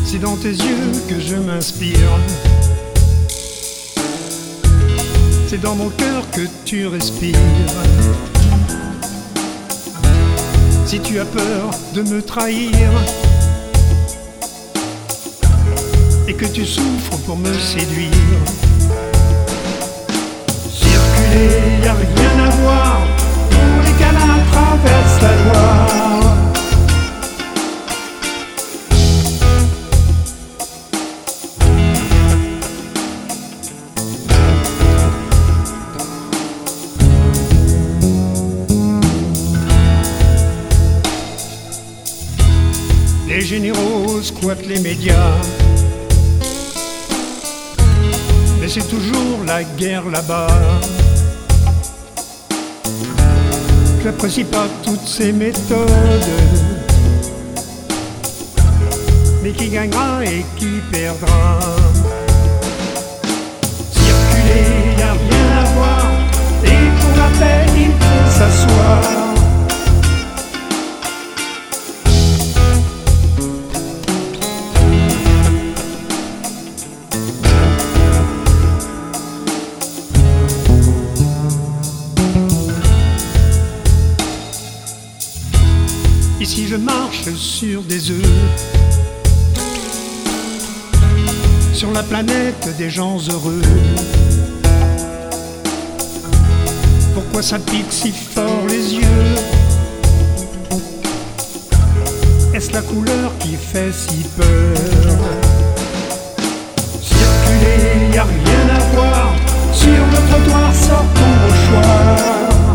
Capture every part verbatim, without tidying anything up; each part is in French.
C'est dans tes yeux que je m'inspire. C'est dans mon cœur que tu respires. Si tu as peur de me trahir et que tu souffres pour me séduire, circuler, y a rien à voir, pour les câlins traversent la Loire. Les généraux squattent les médias, mais c'est toujours la guerre là-bas. J'apprécie pas toutes ces méthodes, mais qui gagnera et qui perdra? Circuler, y a rien à voir, et pour la paix il faut s'asseoir. Ici je marche sur des œufs, sur la planète des gens heureux. Pourquoi ça pique si fort les yeux? Est-ce la couleur qui fait si peur? Circuler, y a rien à voir, sur le trottoir sortons au choix.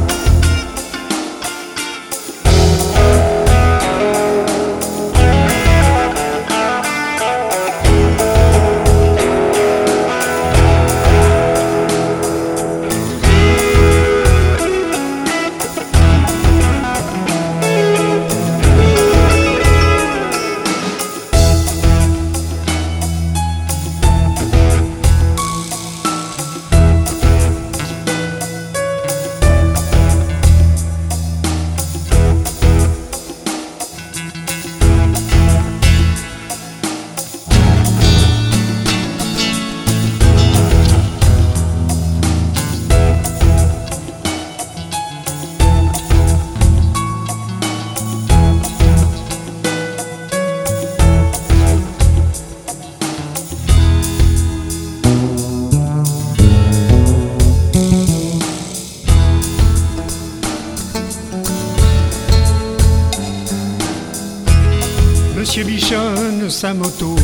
Monsieur bichonne sa moto,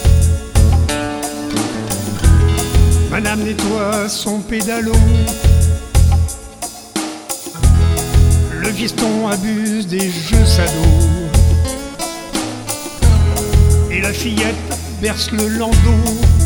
madame nettoie son pédalo. Le fiston abuse des jeux sados, et la fillette berce le landau.